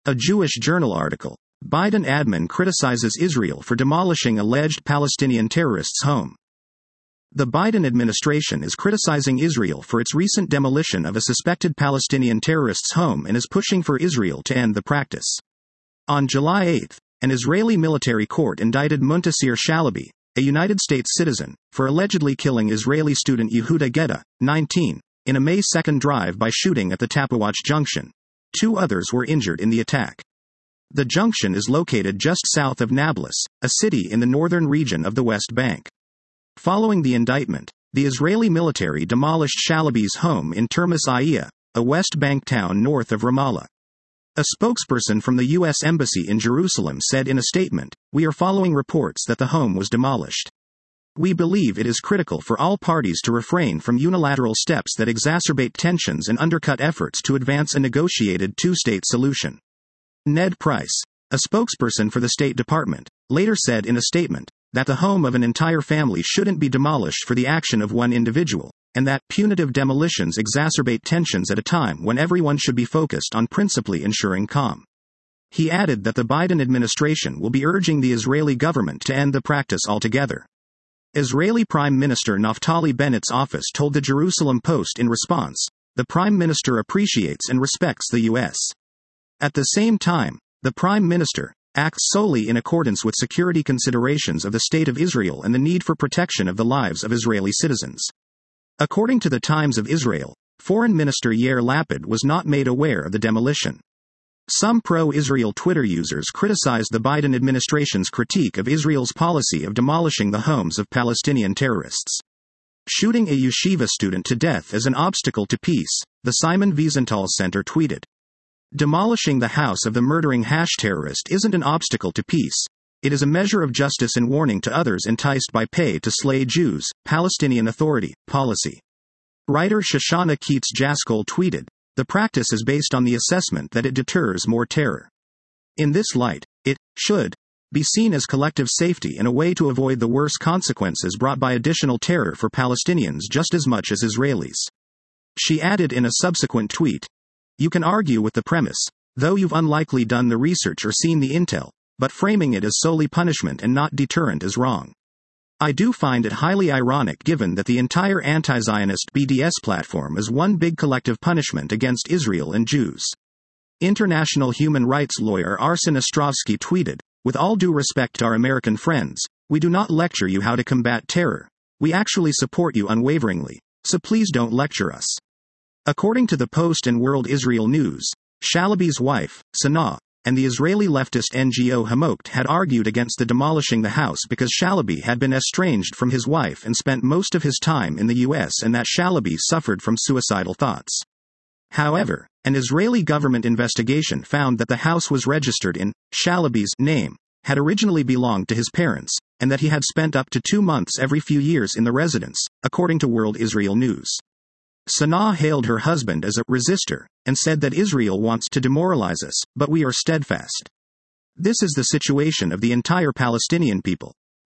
A Jewish Journal article. Biden admin criticizes Israel for demolishing alleged Palestinian terrorists' home. The Biden administration is criticizing Israel for its recent demolition of a suspected Palestinian terrorist's home and is pushing for Israel to end the practice. On July 8, an Israeli military court indicted Muntasir Shalaby, a United States citizen, for allegedly killing Israeli student Yehuda Gedda, 19, in a May 2 drive-by shooting at the Tapawach Junction. 2 others were injured in the attack. The junction is located just south of Nablus, a city in the northern region of the West Bank. Following the indictment, the Israeli military demolished Shalaby's home in Termus Ayya, a West Bank town north of Ramallah. A spokesperson from the U.S. Embassy in Jerusalem said in a statement, "We are following reports that the home was demolished. We believe it is critical for all parties to refrain from unilateral steps that exacerbate tensions and undercut efforts to advance a negotiated two-state solution." Ned Price, a spokesperson for the State Department, later said in a statement that the home of an entire family shouldn't be demolished for the action of one individual, and that punitive demolitions exacerbate tensions at a time when everyone should be focused on principally ensuring calm. He added that the Biden administration will be urging the Israeli government to end the practice altogether. Israeli Prime Minister Naftali Bennett's office told the Jerusalem Post in response, "The Prime Minister appreciates and respects the U.S. At the same time, the Prime Minister acts solely in accordance with security considerations of the State of Israel and the need for protection of the lives of Israeli citizens." According to the Times of Israel, Foreign Minister Yair Lapid was not made aware of the demolition. Some pro-Israel Twitter users criticized the Biden administration's critique of Israel's policy of demolishing the homes of Palestinian terrorists. Shooting a yeshiva student to death is an obstacle to peace, the Simon Wiesenthal Center tweeted. Demolishing the house of the murdering terrorist isn't an obstacle to peace. It is a measure of justice and warning to others enticed by pay to slay Jews, Palestinian Authority, policy. Writer Shoshana Keats Jaskol tweeted, "The practice is based on the assessment that it deters more terror. In this light, it should be seen as collective safety and a way to avoid the worse consequences brought by additional terror for Palestinians just as much as Israelis." She added in a subsequent tweet, "You can argue with the premise, though you've unlikely done the research or seen the intel, but framing it as solely punishment and not deterrent is wrong. I do find it highly ironic given that the entire anti-Zionist BDS platform is one big collective punishment against Israel and Jews." International human rights lawyer Arsen Ostrovsky tweeted, "With all due respect to our American friends, we do not lecture you how to combat terror. We actually support you unwaveringly, so please don't lecture us." According to the Post and World Israel News, Shalaby's wife, Sanaa, and the Israeli leftist NGO Hamokt had argued against the demolishing the house because Shalaby had been estranged from his wife and spent most of his time in the U.S. and that Shalaby suffered from suicidal thoughts. However, an Israeli government investigation found that the house was registered in Shalaby's name, had originally belonged to his parents, and that he had spent up to 2 months every few years in the residence, according to World Israel News. Sanaa hailed her husband as a resistor, and said that Israel wants to demoralize us, but we are steadfast. This is the situation of the entire Palestinian people.